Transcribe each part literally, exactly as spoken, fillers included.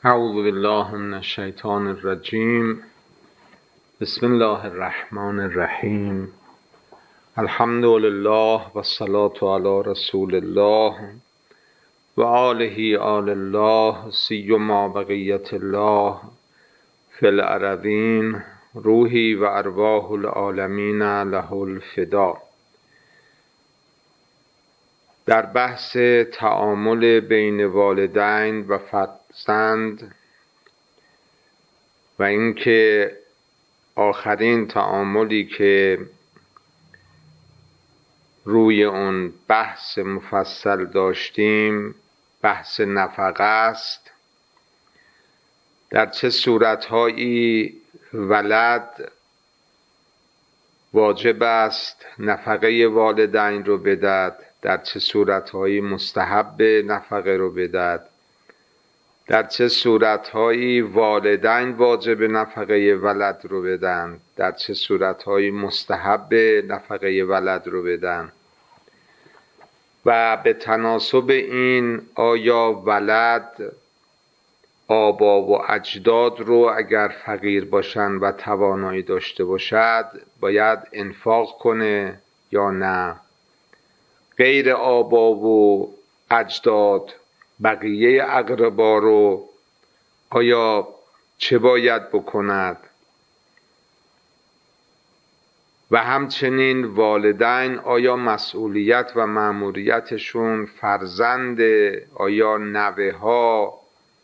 اعوذ بالله من الشیطان الرجیم. بسم الله الرحمن الرحیم. الحمد لله و الصلاة علی رسول الله و آله آل الله سیما بقیت الله فی الارضین. روحی و ارواح العالمین له الفدا. در بحث تعامل بین والدین و فرزند و اینکه آخرین تعاملی که روی اون بحث مفصل داشتیم بحث نفقه است. در چه صورتهایی ولد واجب است نفقه والدین رو بدهد، در چه صورتهایی مستحب نفقه رو بدهد، در چه صورتهایی والدین واجب نفقه ولد رو بدن، در چه صورتهایی مستحب نفقه ولد رو بدن و به تناسب این آیا ولد آبا و اجداد رو اگر فقیر باشن و توانایی داشته باشد باید انفاق کنه یا نه؟ غیر آبا و اجداد بقیه اقربا رو آیا چه باید بکند؟ و همچنین والدین آیا مسئولیت و مأموریتشون فرزند، آیا نوه ها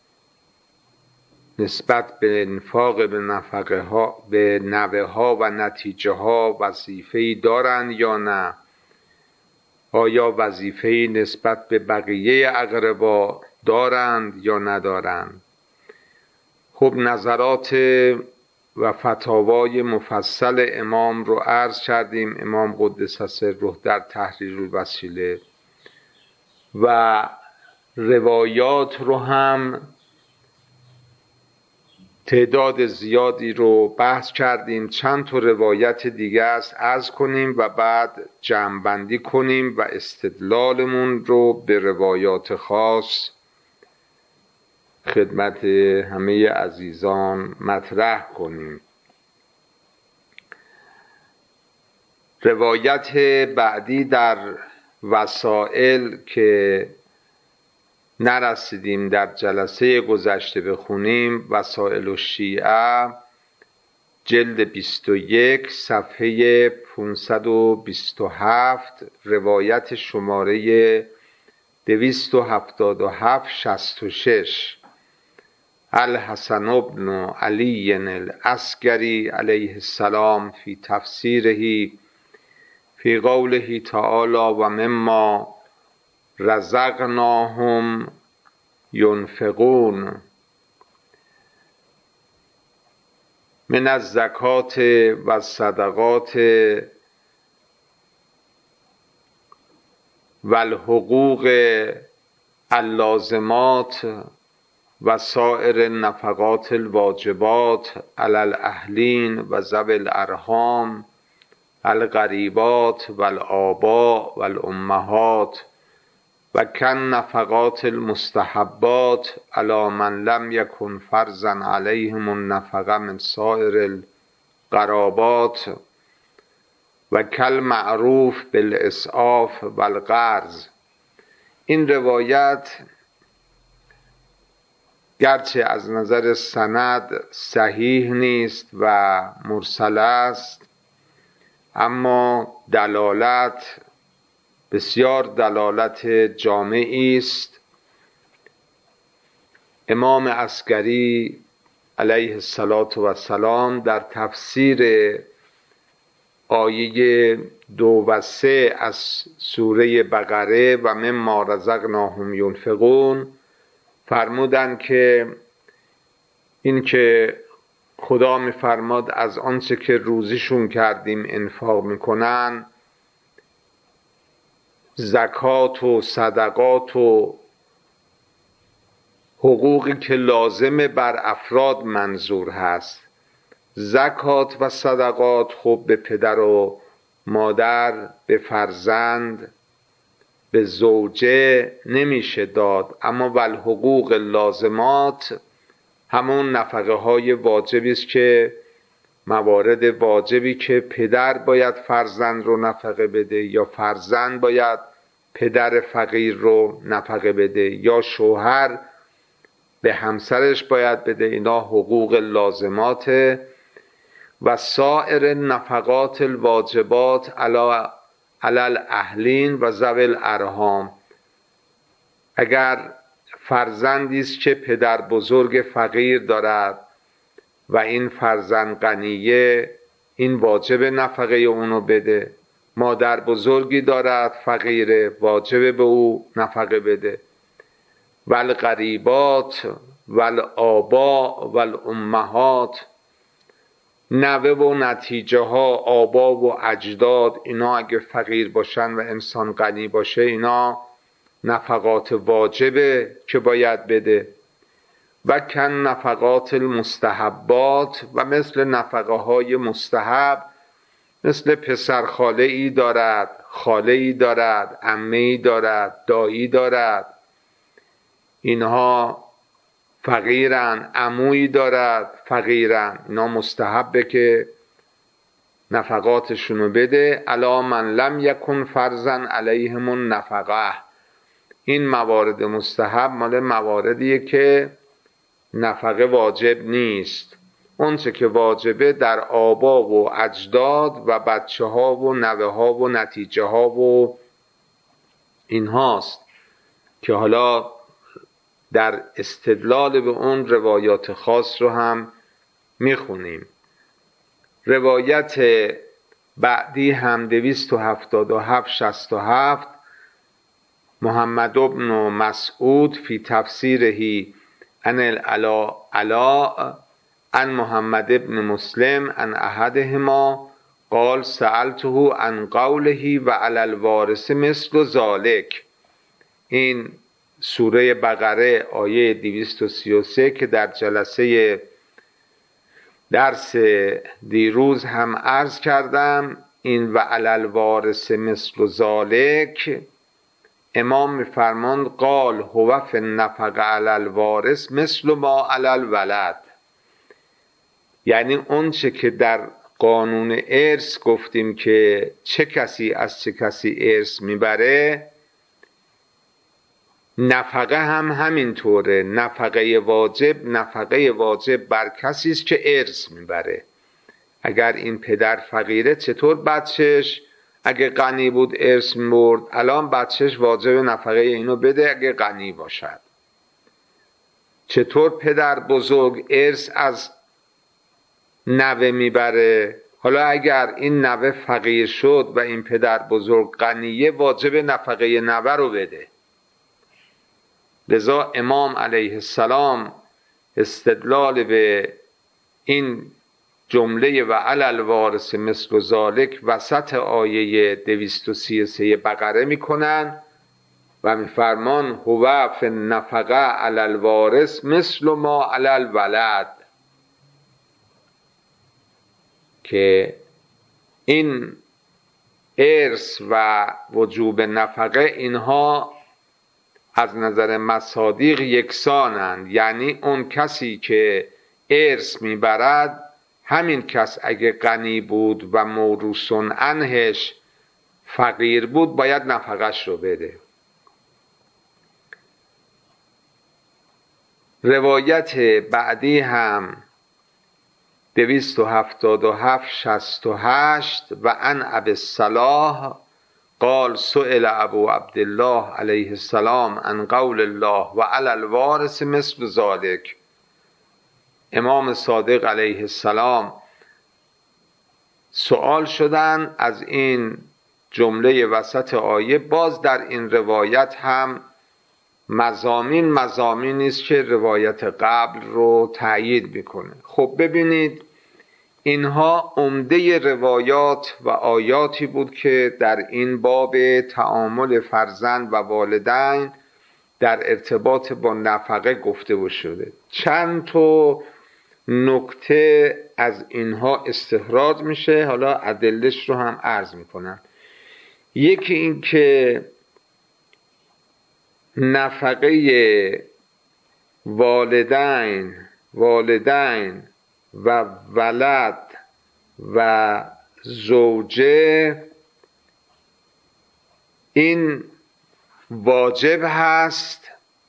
نسبت به انفاق به نفقه ها به نوه ها و نتیجه ها وظیفه‌ای دارند یا نه؟ آیا وظیفه‌ای نسبت به بقیه اقربا دارند یا ندارند؟ خب نظرات و فتاوای مفصل امام رو عرض کردیم، امام قدس سره در تحریر الوسیله، و روایات رو هم تعداد زیادی رو بحث کردیم. چند تا روایت دیگه است عرض کنیم و بعد جمع‌بندی کنیم و استدلالمون رو به روایات خاص خدمت همه عزیزان مطرح کنیم. روایت بعدی در وسائل که نرسیدیم در جلسه گذشته بخونیم، وسائل الشیعه جلد بیست و یک صفحه پانصد و بیست و هفت، روایت شماره دویست و هفتاد و هفت شصت و شش. الحسن بن علی العسکری علیه السلام فی تفسیره فی قوله تعالی و مما رزقناهم ينفقون من الزکات و الصدقات و الحقوق اللازمات و سائر النفقات الواجبات علی الاهلین و ذوی الارحام القریبات و الآباء و الامهات و کن نفقات المستحبات علی من لم یکن فرضا علیهم النفقه من سائر القرابات و کل معروف بالاسعاف و القرض. این روایت گرچه از نظر سند صحیح نیست و مرسل است، اما دلالت بسیار دلالت جامعی است. امام عسکری علیه السلام در تفسیر آیه دو و سه از سوره بقره و مما رزقناهم ینفقون فرمودند که این که خدا میفرماد از آنچه که روزیشون کردیم انفاق میکنن، زکات و صدقات و حقوقی که لازم بر افراد منظور هست. زکات و صدقات خب به پدر و مادر، به فرزند، به زوجه نمیشه داد، اما والحقوق لازمات همون نفقه های واجبی است که موارد واجبی که پدر باید فرزند رو نفقه بده، یا فرزند باید پدر فقیر رو نفقه بده، یا شوهر به همسرش باید بده. اینا حقوق لازمات. و سایر نفقات الواجبات علی الاهلین و ذوی الارحام. اگر فرزندی است که پدر بزرگ فقیر دارد و این فرزند غنیه، این واجب نفقه اونو بده. مادر بزرگی دارد فقیره، واجب به او نفقه بده. والقریبات والآبا والامهات، نوه و نتیجه ها، آبا و اجداد، اینا اگه فقیر باشن و انسان غنی باشه، اینا نفقات واجبه که باید بده. و کن نفقات المستحبات، و مثل نفقه های مستحب، مثل پسر خاله ای دارد، خاله ای دارد، عمه ای دارد، دایی دارد، اینها فقیرن. عمویی دارد، فقیرن. اینا مستحبه که نفقاتشونو بده. الا من لم یکن فرضاً علیهم النفقه. این موارد مستحب مال مواردیه که نفقه واجب نیست. اونچه که واجبه در آبا و اجداد و بچه ها و نوه ها و نتیجه ها و این هاست که حالا در استدلال به اون روایات خاص رو هم میخونیم. روایت بعدی هم دویست و هفتاد و هفت شصت و هفت، محمد ابن مسعود فی تفسیرهی عن العلا علا عن محمد ابن مسلم عن احدهما قال سألته عن قوله و علی الوارث مثل ذلک. این سوره بقره آیه دویست و سی و سه که در جلسه درس دیروز هم عرض کردم. این و علی الوارث مثل ذلک، امام میفرماند قال هو فی النفقه علی الوارث مثل ما علی الولد. یعنی اون چه که در قانون ارث گفتیم که چه کسی از چه کسی ارث میبره، نفقه هم همینطوره. نفقه واجب نفقه واجب بر کسی است که ارث میبره. اگر این پدر فقیره، چطور بچهش اگه غنی بود ارث میبرد؟ الان بچهش واجب نفقه اینو بده اگه غنی باشد. چطور پدر بزرگ ارث از نوه میبره؟ حالا اگر این نوه فقیر شد و این پدر بزرگ غنیه، واجب نفقه نوه رو بده. لذا امام علیه السلام استدلال به این جمله و علی الوارث مثل ذلک وسط آیه دویست و سی و سه بقره میکنن و میفرمان هو فی النفقه علی الوارث مثل ما علی الولد، که این ارث و وجوب نفقه اینها از نظر مصادیق یکسانند. یعنی اون کسی که ارث میبرد، همین کس اگه غنی بود و موروثون عنهش فقیر بود، باید نفقش رو بده. روایت بعدی هم دویست و هفتاد و هفت شصت و هشت و عن ابی الصلاح قال سئل ابو عبدالله علیه السلام عن قول الله و علی الوارث مثل ذلک. امام صادق علیه السلام سوال شدن از این جمله وسط آیه. باز در این روایت هم مضامین مضامینی است که روایت قبل رو تأیید میکنه. خب ببینید، اینها عمده روایات و آیاتی بود که در این باب تعامل فرزند و والدین در ارتباط با نفقه گفته و شده. چند تا نکته از اینها استخراج میشه، حالا ادلش رو هم عرض میکنم. یکی این که نفقه والدین والدین و ولد و زوجه این واجب هست،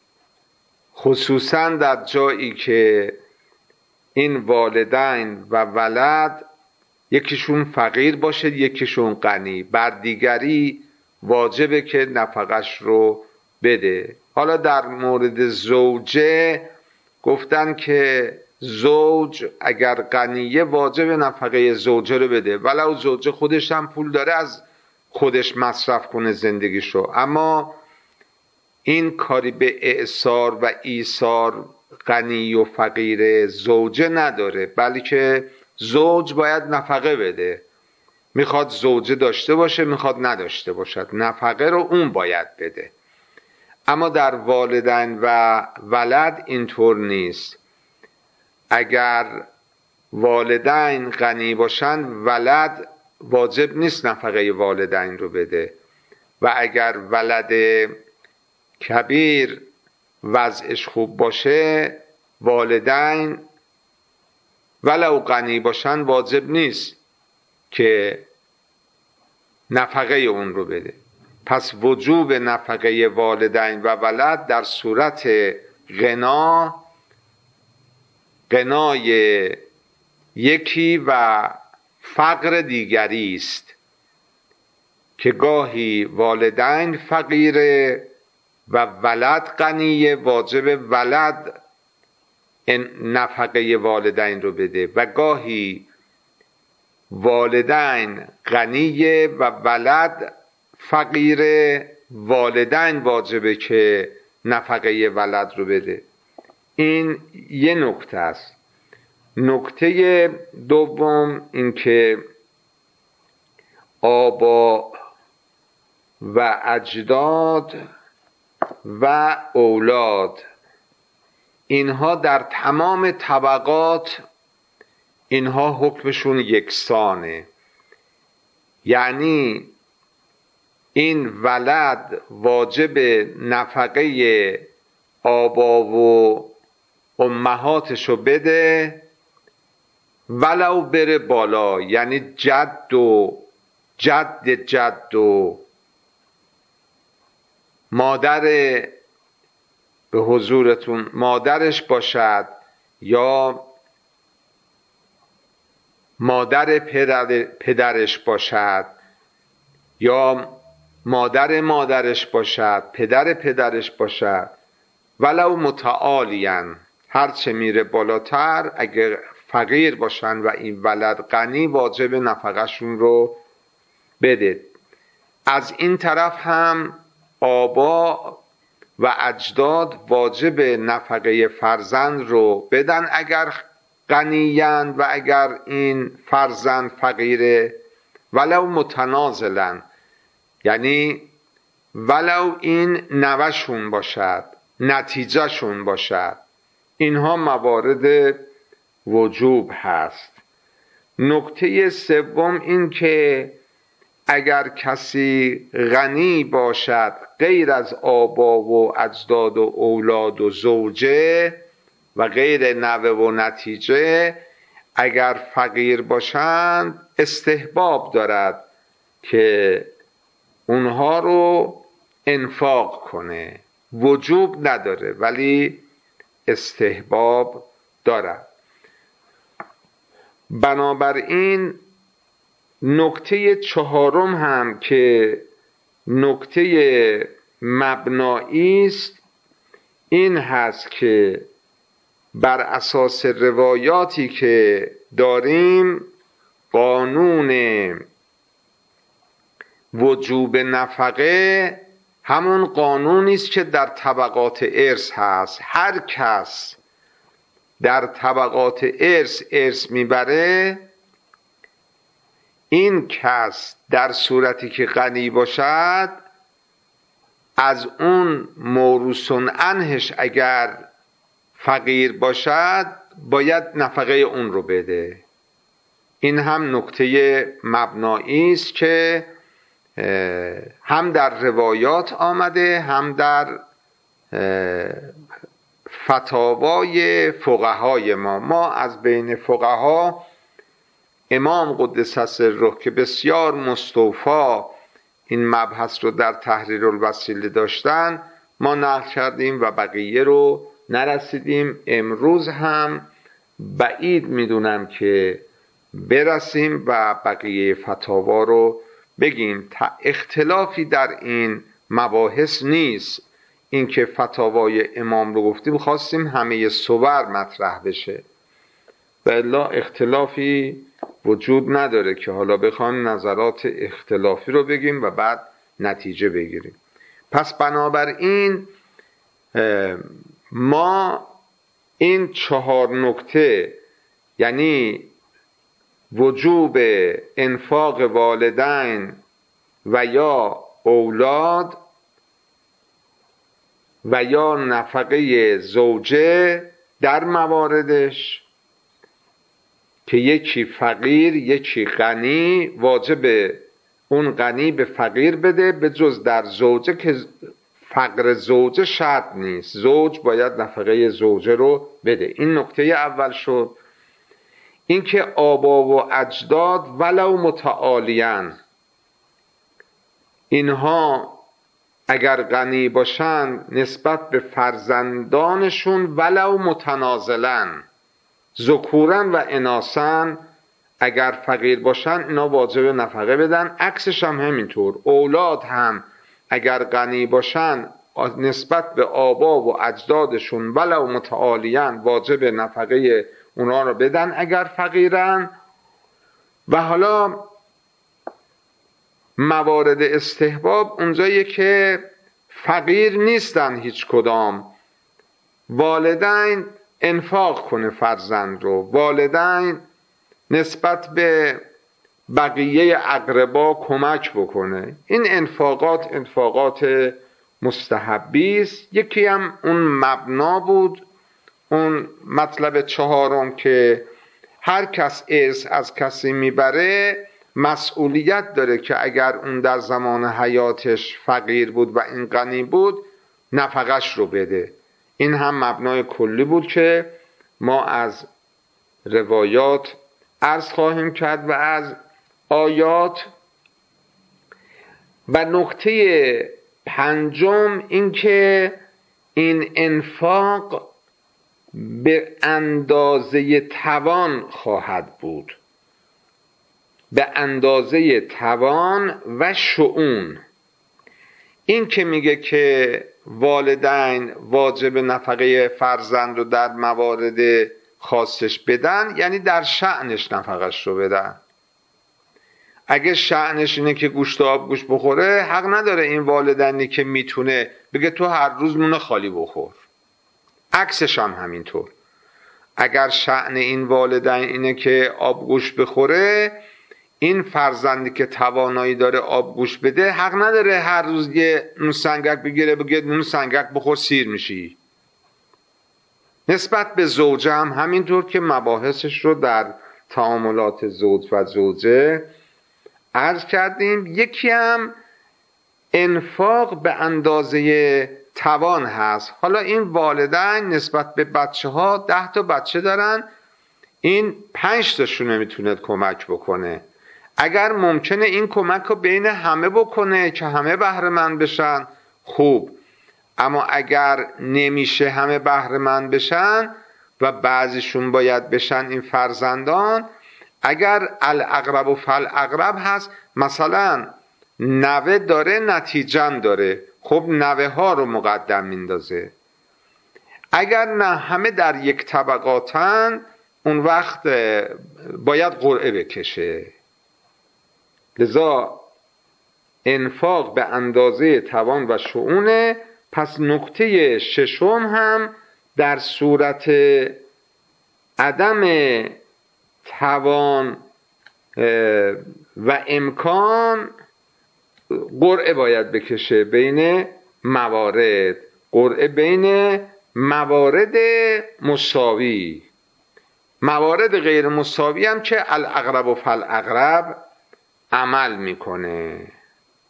خصوصا در جایی که این والدین و ولد یکیشون فقیر باشه یکیشون غنی، بر دیگری واجبه که نفقش رو بده. حالا در مورد زوجه گفتن که زوج اگر غنیه واجب نفقه زوجه رو بده، ولو زوجه خودش هم پول داره از خودش مصرف کنه زندگیشو، اما این کاری به اعصار و ایثار غنی و فقیر زوجه نداره، بلکه زوج باید نفقه بده، میخواد زوجه داشته باشه میخواد نداشته باشد، نفقه رو اون باید بده. اما در والدین و ولد اینطور نیست. اگر والدین غنی باشن ولد واجب نیست نفقه والدین رو بده، و اگر ولد کبیر وضعش خوب باشه والدین ولو غنی باشن واجب نیست که نفقه اون رو بده. پس وجوب نفقه والدین و ولد در صورت غنا، غنای یکی و فقر دیگری است که گاهی والدین فقیره و ولد غنیه، واجب ولد نفقه والدین رو بده، و گاهی والدین غنیه و ولد فقیره، والدین واجبه که نفقه ولد رو بده. این یه نکته است. نکته دوم این که آبا و اجداد و اولاد اینها در تمام طبقات اینها حکمشون یکسانه، یعنی این ولد واجب نفقه آبا و امهاتشو بده ولو بره بالا، یعنی جد و جد جد و مادر به حضورتون مادرش باشد یا مادر پدر پدرش باشد یا مادر مادرش باشد پدر پدرش باشد، ولو متعالین، هرچه میره بالاتر اگر فقیر باشن و این ولد غنی واجب نفقشون رو بده. از این طرف هم آبا و اجداد واجب نفقه فرزند رو بدن اگر غنیند و اگر این فرزند فقیره، ولو متنازلن، یعنی ولو این نوشون باشد نتیجه شون باشد. اینها موارد وجوب هست. نکته سوم این که اگر کسی غنی باشد غیر از آبا و اجداد و اولاد و زوجه و غیر نوه و نتیجه، اگر فقیر باشند استحباب دارد که اونها رو انفاق کنه، وجوب نداره ولی استحباب دارد. بنابراین نکته چهارم هم که نکته مبنایی است این هست که بر اساس روایاتی که داریم قانون وجوب نفقه همون قانونی است که در طبقات ارث هست. هر کس در طبقات ارث ارث میبره، این کس در صورتی که غنی باشد از اون موروثون عنهش اگر فقیر باشد باید نفقه اون رو بده. این هم نکته مبنایی است که هم در روایات آمده هم در فتاوای فقهای ما. ما از بین فقها امام قدس سره که بسیار مستوفی این مبحث رو در تحریر الوسیله داشتن ما نقل کردیم و بقیه رو نرسیدیم. امروز هم بعید میدونم که برسیم و بقیه فتاوا رو بگیم. اختلافی در این مباحث نیست، این که فتاوای امام رو گفتیم خواستیم همه صور مطرح بشه، بلا اختلافی وجود نداره که حالا بخوایم نظرات اختلافی رو بگیم و بعد نتیجه بگیریم. پس بنابراین ما این چهار نکته، یعنی وجوب انفاق والدین و یا اولاد و یا نفقه زوجه در مواردش که یکی فقیر یکی غنی، واجب اون غنی به فقیر بده، به جز در زوجه که فقر زوجه شرط نیست، زوج باید نفقه زوجه رو بده. این نکته اول شد. اینکه آبا و اجداد ولو متعالیان، اینها اگر غنی باشن نسبت به فرزندانشون ولو متنازلن، ذکورن و اناثن، اگر فقیر باشن اینا واجب نفقه بدن. عکسش هم همینطور، اولاد هم اگر غنی باشن نسبت به آبا و اجدادشون ولو متعالیان واجب نفقه اونا رو بدن اگر فقیرن. و حالا موارد استحباب اونجایی که فقیر نیستن هیچ کدام، والدین انفاق کنه فرزند رو، والدین نسبت به بقیه اقربا کمک بکنه. این انفاقات انفاقات مستحبی است. یکی هم اون مبنا بود، اون مطلب چهارم که هر کس ارث از کسی میبره مسئولیت داره که اگر اون در زمان حیاتش فقیر بود و این غنی بود نفقش رو بده. این هم مبنای کلی بود که ما از روایات عرض خواهیم کرد و از آیات. و نکته پنجم این که این انفاق به اندازه توان خواهد بود، به اندازه توان و شؤون. این که میگه که والدین واجب نفقه فرزند رو در موارد خاصش بدن، یعنی در شأنش نفقش رو بدن. اگه شأنش اینه که گوشت و آب گوش بخوره، حق نداره این والدینی که میتونه بگه تو هر روز نون خالی بخور. عکسش هم همینطور. اگر شأن این والدین اینه که آب گوش بخوره، این فرزندی که توانایی داره آب گوش بده حق نداره هر روز یه نون سنگک بگیره بگه نون سنگک بخور سیر میشی. نسبت به زوجه هم همینطور که مباحثش رو در تعاملات زوج و زوجه عرض کردیم. یکی هم انفاق به اندازه توان هست. حالا این والدین نسبت به بچه ها ده تا بچه دارن، این پنج تاشون نمیتونه کمک بکنه. اگر ممکنه این کمک رو بین همه بکنه که همه بهره مند بشن خوب، اما اگر نمیشه همه بهره مند بشن و بعضیشون باید بشن این فرزندان، اگر الاقرب و فالاقرب هست، مثلا نوه داره نتیجن داره، خب نوه ها رو مقدم میندازه. اگر نه همه در یک طبقاتن، اون وقت باید قرعه بکشه. لذا انفاق به اندازه توان و شؤونه. پس نکته ششم هم در صورت عدم توان و امکان قرعه باید بکشه بین موارد، قرعه بین موارد مساوی. موارد غیر مساوی هم که الاقرب و فالاقرب عمل میکنه.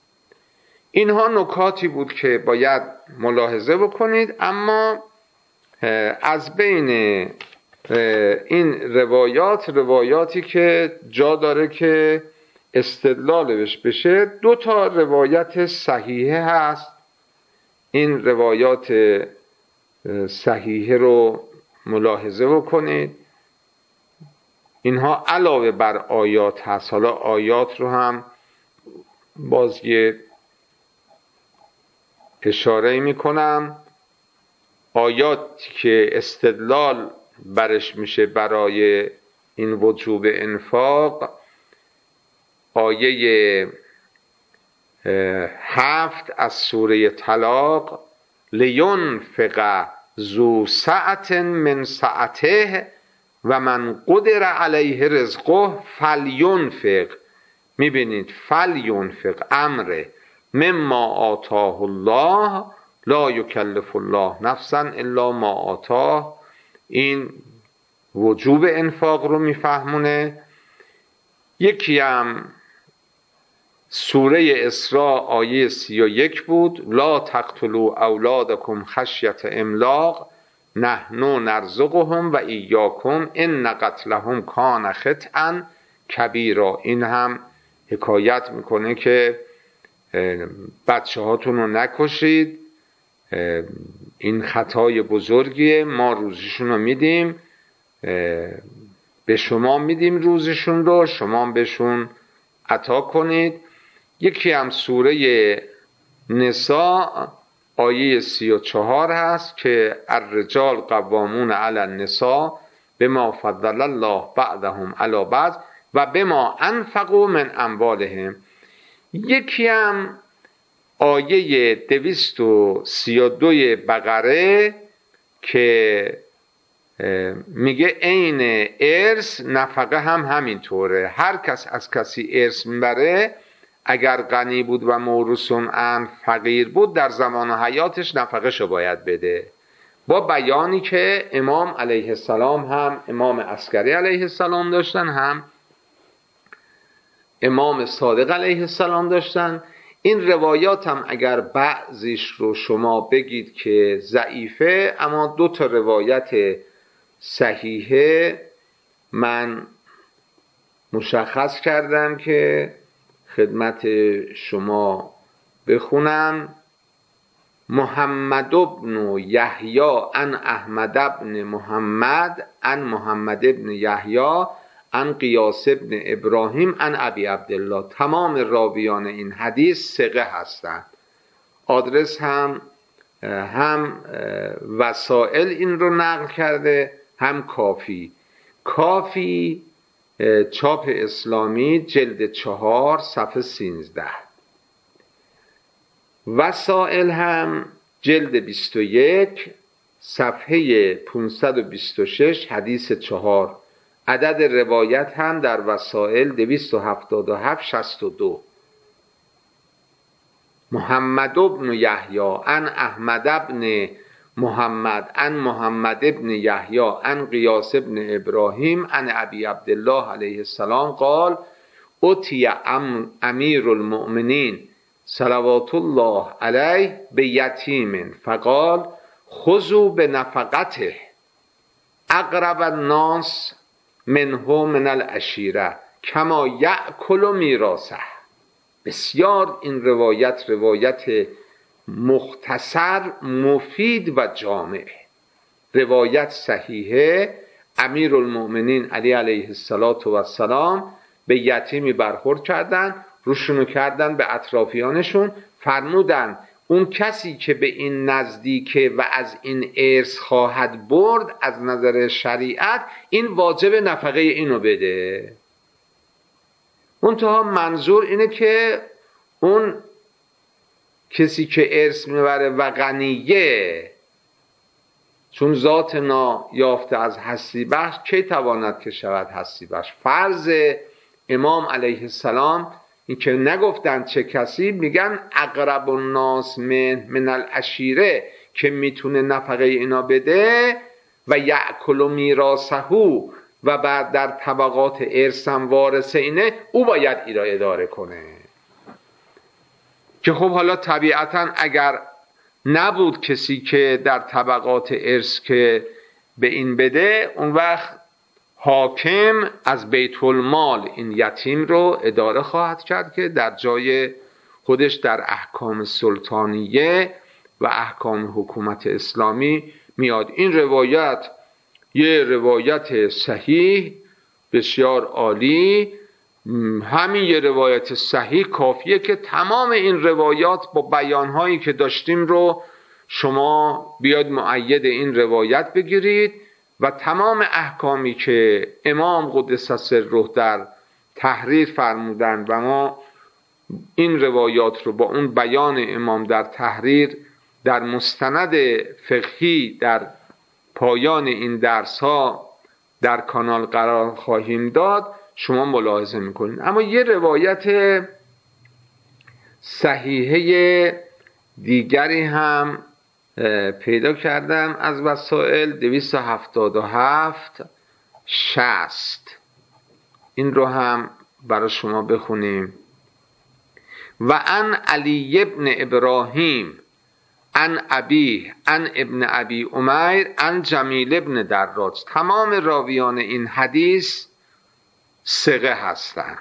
اینها نکاتی بود که باید ملاحظه بکنید. اما از بین این روایات روایاتی که جا داره که استدلالش بشه، دو تا روایت صحیحه هست. این روایات صحیحه رو ملاحظه بکنید. اینها علاوه بر آیات هست. حالا آیات رو هم باز یه اشاره می کنم. آیاتی که استدلال برش میشه برای این وجوب انفاق، آیه هفت از سوره طلاق، لینفق ذو سعة من سعته و من قدر علیه رزقه فلینفق. میبینید فلینفق امره، مما آتاه الله لا یکلف الله نفسا الا ما آتاه. این وجوب انفاق رو میفهمونه. یکی هم سوره اسراء آیه سی و یک بود، لا تقتلوا اولادکم خشیة املاق نحن نرزقهم و ایاکم ان قتلهم کان خطئا کبیرا. این هم حکایت میکنه که بچه هاتون رو نکشید، این خطای بزرگیه، ما روزیشون رو میدیم، به شما میدیم روزشون رو، شما بهشون عطا کنید. یکی هم سوره نساء آیه سی و چهار هست که الرجال قوامون علی النساء بما فضل الله بعضهم علی بعض و بما انفقوا من اموالهم. یکی هم آیه دویست و سی و دو بقره که میگه عین ارث نفقه هم همینطوره. هر کس از کسی ارث میبره، اگر غنی بود و موروثون ان فقیر بود، در زمان حیاتش نفقه شو باید بده، با بیانی که امام علیه السلام هم امام عسکری علیه السلام داشتن، هم امام صادق علیه السلام داشتن. این روایات هم اگر بعضیش رو شما بگید که ضعیفه، اما دو تا روایت صحیحه من مشخص کردم که خدمت شما بخونم. محمد ابن یحیی عن احمد ابن محمد عن محمد ابن یحیی عن قیاس ابن ابراهیم عن ابی عبدالله. تمام راویان این حدیث ثقه هستند. آدرس هم هم وسائل این رو نقل کرده، هم کافی. کافی چاپ اسلامی جلد چهار صفحه سینزده. وسائل هم جلد بیست و یک صفحه پانصد و بیست و شش حدیث چهار. عدد روایت هم در وسائل دویست و هفتاد و هفت شصت و دو. محمد ابن یحیی عن احمد ابن محمد عن محمد ابن یحیی عن قیاس ابن ابراهیم عن ابی عبدالله علیه السلام قال اتی امیر المؤمنین صلوات الله علیه به یتیم فقال خذوا بنفقته اقرب الناس منه من العشیره کما یأکل میراثه. بسیار این روایت روایت مختصر، مفید و جامع، روایت صحیحه. امیر المؤمنین علی علیه السلام به یتیمی برخورد کردن، روشونو کردن به اطرافیانشون، فرمودن اون کسی که به این نزدیکه و از این ارث خواهد برد، از نظر شریعت این واجب نفقه اینو بده. منتها منظور اینه که اون کسی که ارث میبره و غنیه، چون ذات نا یافته از هستی بخش، کی تواند که شود هستی بخش؟ فرض امام علیه السلام این که نگفتن چه کسی، میگن اقرب الناس من من العشیره که میتونه نفقه اینا بده و یأکل میراثه و بعد در طبقات ارثم وارث اینه، او باید اینا اداره کنه. که خب حالا طبیعتا اگر نبود کسی که در طبقات ارث که به این بده، اون وقت حاکم از بیت المال این یتیم رو اداره خواهد کرد که در جای خودش در احکام سلطانیه و احکام حکومت اسلامی میاد. این روایت یه روایت صحیح بسیار عالی، همین یه روایت صحیح کافیه که تمام این روایات با بیانهایی که داشتیم رو شما بیاید مؤید این روایت بگیرید و تمام احکامی که امام قدس سره در تحریر فرمودن و ما این روایات رو با اون بیان امام در تحریر در مستند فقهی در پایان این درس ها در کانال قرار خواهیم داد، شما ملاحظه میکنید. اما یه روایت صحیحه دیگری هم پیدا کردم از وسائل، دویست و هفتاد و هفت شصت. این رو هم برای شما بخونیم. و ان علی ابن ابراهیم ان ابی ان ابن ابی عمیر ان جمیل ابن دراج. تمام راویان این حدیث ثقه هستند.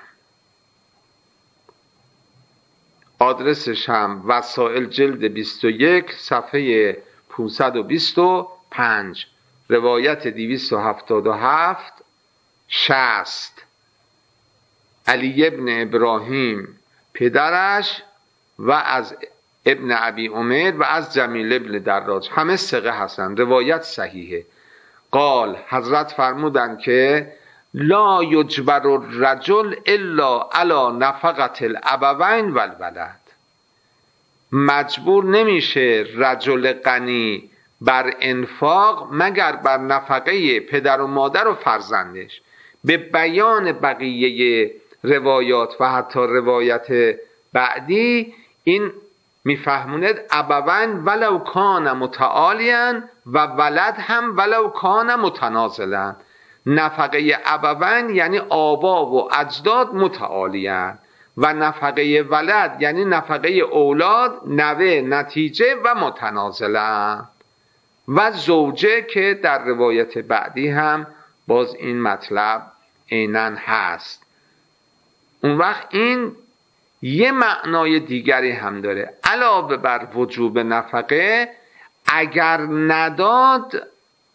آدرسش هم وسائل جلد بیست و یک صفحه پانصد و بیست و پنج، روایت دویست و هفتاد و هفت شصت. علی ابن ابراهیم پدرش و از ابن ابی عمر و از جمیل ابن دراج، همه ثقه هستند، روایت صحیحه. قال، حضرت فرمودند که لا یجبر الرجل الا علی نفقة الابوین والولد. مجبور نمیشه رجل غنی بر انفاق مگر بر نفقه پدر و مادر و فرزندش. به بیان بقیه روایات و حتی روایت بعدی این میفهموند ابوین ولو کان متعالیا و ولد هم ولو کان متنازلا. نفقه ابوین یعنی آبا و اجداد متعالیان و نفقه ولد یعنی نفقه اولاد نوه نتیجه و متنازلن. و زوجه که در روایت بعدی هم باز این مطلب عیناً هست. اون وقت این یه معنای دیگری هم داره. علاوه بر وجوب نفقه، اگر نداد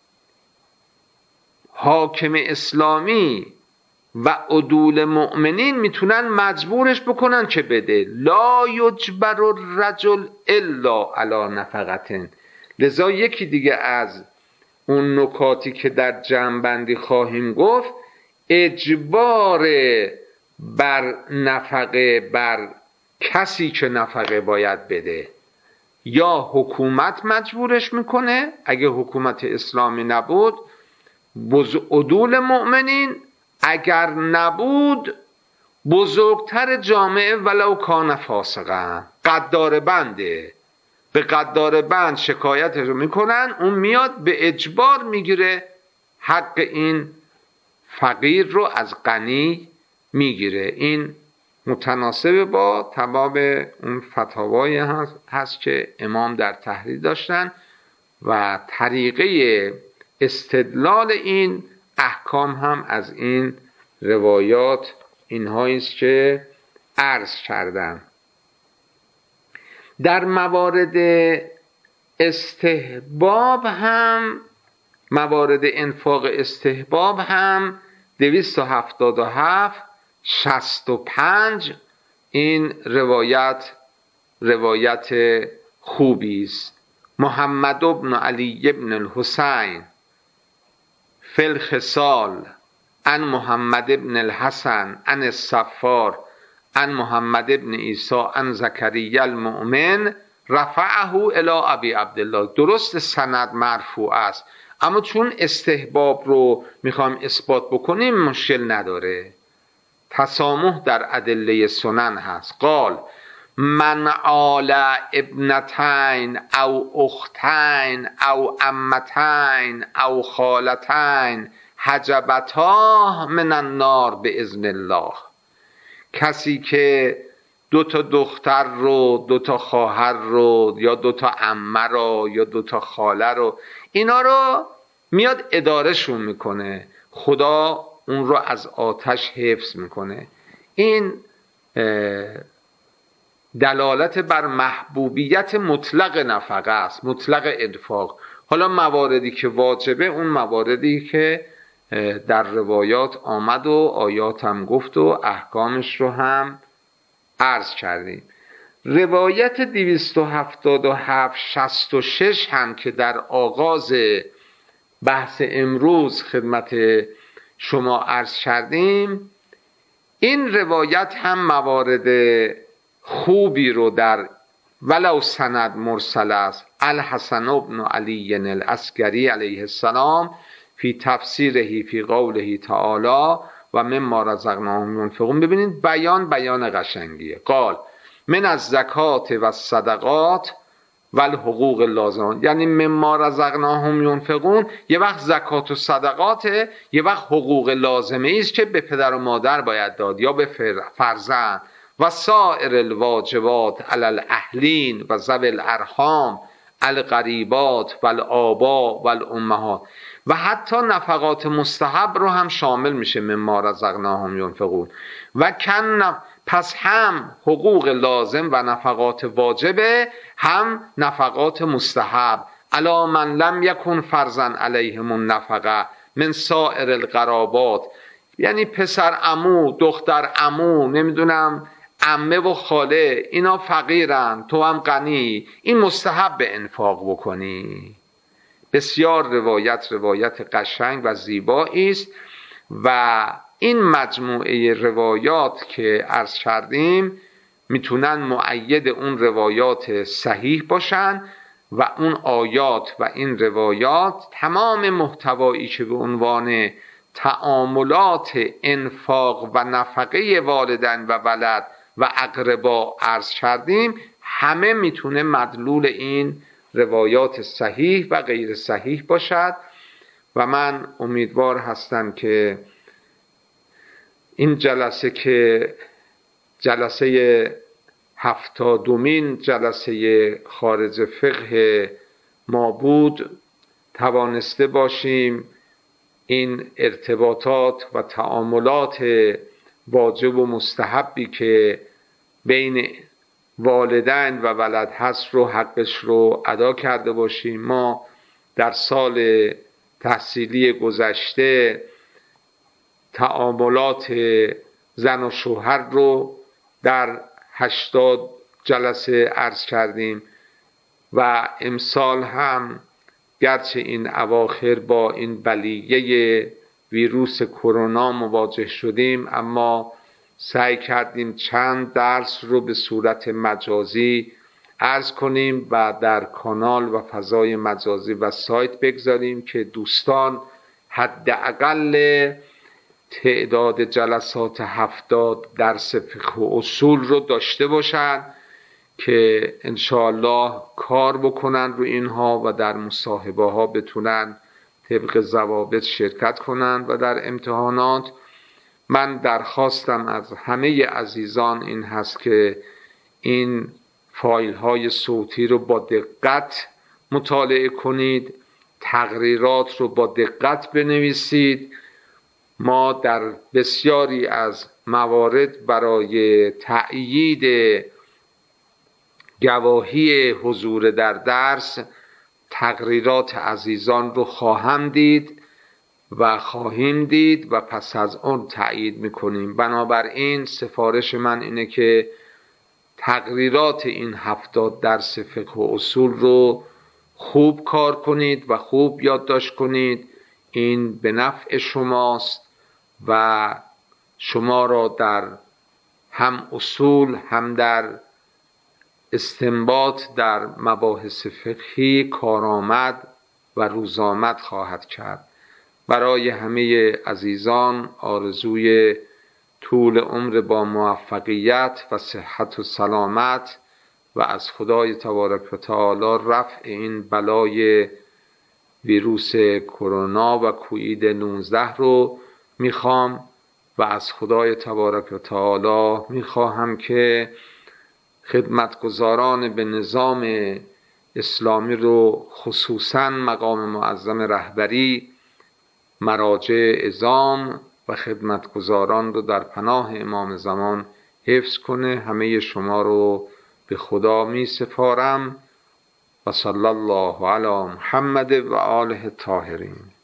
حاکم اسلامی و عدول مؤمنین میتونن مجبورش بکنن که بده. لا یجبر الرجل الا علی نفقة. لذا یکی دیگه از اون نکاتی که در جمع‌بندی خواهیم گفت، اجبار بر نفقه بر کسی که نفقه باید بده. یا حکومت مجبورش میکنه اگه حکومت اسلامی نبود، عدول مؤمنین، اگر نبود بزرگتر جامعه ولو کان فاسقا. قدار بنده به قدار بند شکایت رو میکنن، اون میاد به اجبار میگیره حق این فقیر رو از غنی میگیره. این متناسب با تمام اون فتاوایی هست, هست که امام در تحریر داشتن و طریقه استدلال این احکام هم از این روایات اینهایی است که عرض کردم. در موارد استحباب هم، موارد انفاق استحباب هم دویست و هفتاد و هفت شصت و پنج این روایت روایت خوبی است. محمد ابن علی ابن الحسین فی الخصال عن محمد ابن الحسن عن الصفار عن محمد ابن عیسی عن زکریا المؤمن رفعه الی ابی عبدالله. درست سند مرفوع است، اما چون استحباب رو میخوایم اثبات بکنیم مشکل نداره، تسامح در ادله سنن هست. قال من آل ابنتین او اختین او امتین او خالتین حجبتا من النار باذن الله. کسی که دو تا دختر رو، دو تا خواهر رو، یا دو تا عمه رو، یا دو تا خاله رو، اینا رو میاد ادارهشون میکنه. خدا اون رو از آتش حفظ میکنه. این دلالت بر محبوبیت مطلق نفقه است، مطلق انفاق. حالا مواردی که واجبه، اون مواردی که در روایات آمد و آیات هم گفت و احکامش رو هم عرض کردیم. روایت دویست و هفتاد و هفت شصت و شش هم که در آغاز بحث امروز خدمت شما عرض کردیم، این روایت هم موارد خوبی رو در ولو سند مرسل است. الحسن ابن علی العسکری علیه السلام فی تفسیره فی قوله تعالی و مما رزقناهم ينفقون. ببینید بیان بیان قشنگیه. قال من از زکات و صدقات و الحقوق اللازمه، یعنی مما رزقناهم ينفقون یه وقت زکات و صدقاته، یه وقت حقوق لازمه است که به پدر و مادر باید داد یا به فرزند، و سایر الواجبات علی الاهلین و ذوی الارحام القریبات و الآبا و الامهات، و حتی نفقات مستحب رو هم شامل میشه مما رزقناهم ينفقون. و کن پس هم حقوق لازم و نفقات واجبه، هم نفقات مستحب. الا من لم یکن فرضا علیهم النفقه من سایر القرابات، یعنی پسر عمو، دختر عمو، نمیدونم عمه و خاله، اینا فقیرن، تو هم غنی، این مستحب به انفاق بکنی. بسیار روایت روایت قشنگ و زیبایی است و این مجموعه روایات که عرض کردیم میتونن مؤید اون روایات صحیح باشن و اون آیات و این روایات تمام محتوایی که به عنوان تعاملات انفاق و نفقه والدین و ولد و اقربا عرض کردیم، همه میتونه مدلول این روایات صحیح و غیر صحیح باشد. و من امیدوار هستم که این جلسه که جلسه هفتادمین جلسه خارج فقه ما بود، توانسته باشیم این ارتباطات و تعاملات واجب و مستحبی که بین والدین و ولد هست رو حقش رو ادا کرده باشیم. ما در سال تحصیلی گذشته تعاملات زن و شوهر رو در هشتاد جلسه عرض کردیم و امسال هم گرچه این اواخر با این بلیه ویروس کرونا مواجه شدیم، اما سعی کردیم چند درس رو به صورت مجازی عرض کنیم و در کانال و فضای مجازی و سایت بگذاریم که دوستان حداقل تعداد جلسات هفتاد درس فقه و اصول رو داشته باشن که انشاءالله کار بکنن رو اینها و در مصاحبه ها بتونن طبق ضوابط شرکت کنن و در امتحانات. من درخواستم از همه عزیزان این هست که این فایل های صوتی رو با دقت مطالعه کنید، تقریرات رو با دقت بنویسید. ما در بسیاری از موارد برای تأیید گواهی حضور در درس تقریرات عزیزان رو خواهم دید و خواهیم دید و پس از اون تأیید میکنیم. بنابراین سفارش من اینه که تقریرات این هفتاد درس فقه و اصول رو خوب کار کنید و خوب یادداشت کنید. این به نفع شماست و شما را در هم اصول هم در استنباط در مباحث فقهی کارآمد و روزآمد خواهد کرد. برای همه عزیزان آرزوی طول عمر با موفقیت و صحت و سلامت و از خدای تبارک و تعالی رفع این بلای ویروس کرونا و کووید نوزده رو میخوام و از خدای تبارک و تعالی میخواهم که خدمتگزاران به نظام اسلامی رو، خصوصا مقام معظم رهبری، مراجع عظام و خدمتگزاران رو در پناه امام زمان حفظ کنه. همه شما رو به خدا می سپارم و صلی الله علی محمد و آله الطاهرین.